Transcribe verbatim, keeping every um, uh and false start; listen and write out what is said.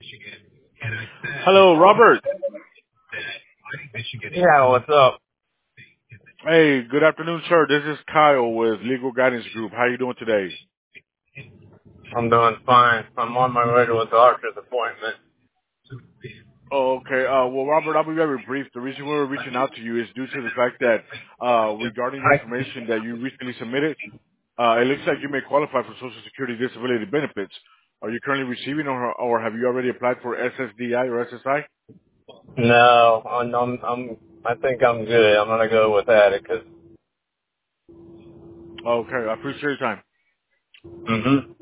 Hello, Robert. Yeah, what's up? Hey, good afternoon, sir. This is Kyle with Legal Guidance Group. How you doing today? I'm doing fine. I'm on my way to a doctor's appointment. Oh, okay. Uh, well, Robert, I'll be very brief. The reason we were reaching out to you is due to the fact that uh, regarding the I, information that you recently submitted, uh, it looks like you may qualify for Social Security disability benefits. Are you currently receiving or, or have you already applied for S S D I or S S I? no, I'm, I'm, I'm, I think I'm good. I'm gonna go with Atticus. Okay, I appreciate your time. Mm-hmm.